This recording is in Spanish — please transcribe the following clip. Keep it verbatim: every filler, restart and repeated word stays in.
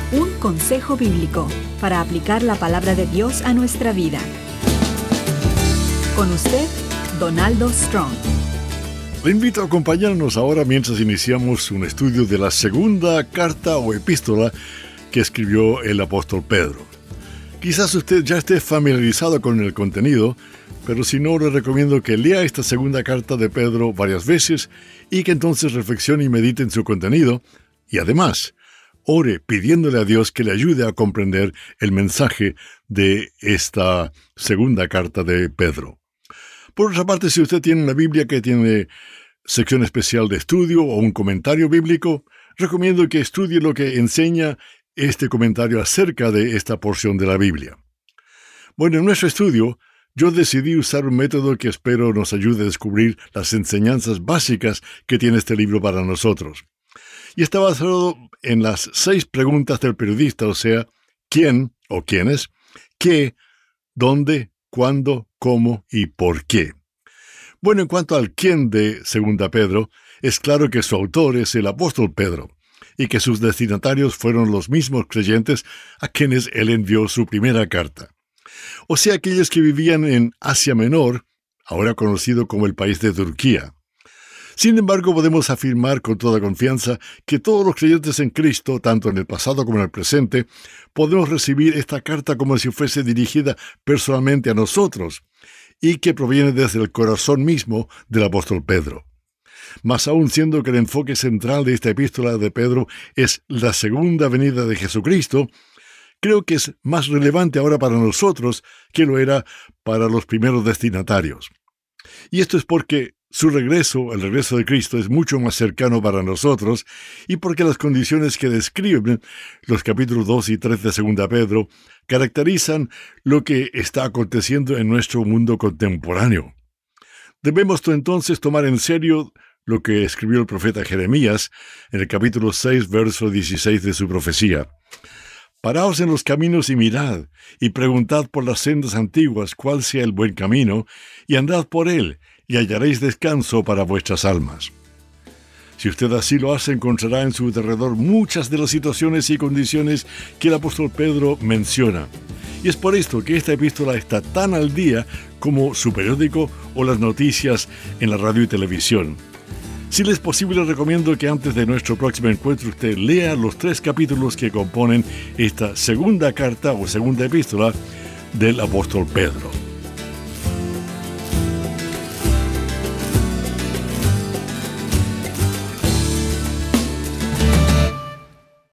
Un consejo bíblico para aplicar la palabra de Dios a nuestra vida. Con usted, Donaldo Strong. Le invito a acompañarnos ahora mientras iniciamos un estudio de la segunda carta o epístola que escribió el apóstol Pedro. Quizás usted ya esté familiarizado con el contenido, pero si no, le recomiendo que lea esta segunda carta de Pedro varias veces y que entonces reflexione y medite en su contenido y además ore pidiéndole a Dios que le ayude a comprender el mensaje de esta segunda carta de Pedro. Por otra parte, si usted tiene una Biblia que tiene sección especial de estudio o un comentario bíblico, recomiendo que estudie lo que enseña este comentario acerca de esta porción de la Biblia. Bueno, en nuestro estudio, yo decidí usar un método que espero nos ayude a descubrir las enseñanzas básicas que tiene este libro para nosotros. Y está basado en las seis preguntas del periodista, o sea, ¿quién o quiénes? ¿Qué? ¿Dónde? ¿Cuándo? ¿Cómo? ¿Y por qué? Bueno, en cuanto al quién de Segunda Pedro, es claro que su autor es el apóstol Pedro, y que sus destinatarios fueron los mismos creyentes a quienes él envió su primera carta. O sea, aquellos que vivían en Asia Menor, ahora conocido como el país de Turquía. Sin embargo, podemos afirmar con toda confianza que todos los creyentes en Cristo, tanto en el pasado como en el presente, podemos recibir esta carta como si fuese dirigida personalmente a nosotros y que proviene desde el corazón mismo del apóstol Pedro. Más aún, siendo que el enfoque central de esta epístola de Pedro es la segunda venida de Jesucristo, creo que es más relevante ahora para nosotros que lo era para los primeros destinatarios. Y esto es porque su regreso, el regreso de Cristo, es mucho más cercano para nosotros y porque las condiciones que describen los capítulos dos y tres de Segunda Pedro caracterizan lo que está aconteciendo en nuestro mundo contemporáneo. Debemos entonces tomar en serio lo que escribió el profeta Jeremías en el capítulo seis, verso dieciséis de su profecía. Paraos en los caminos y mirad, y preguntad por las sendas antiguas cuál sea el buen camino, y andad por él, y hallaréis descanso para vuestras almas. Si usted así lo hace, encontrará en su derredor muchas de las situaciones y condiciones que el apóstol Pedro menciona. Y es por esto que esta epístola está tan al día como su periódico o las noticias en la radio y televisión. Si le es posible, recomiendo que antes de nuestro próximo encuentro usted lea los tres capítulos que componen esta segunda carta o segunda epístola del apóstol Pedro.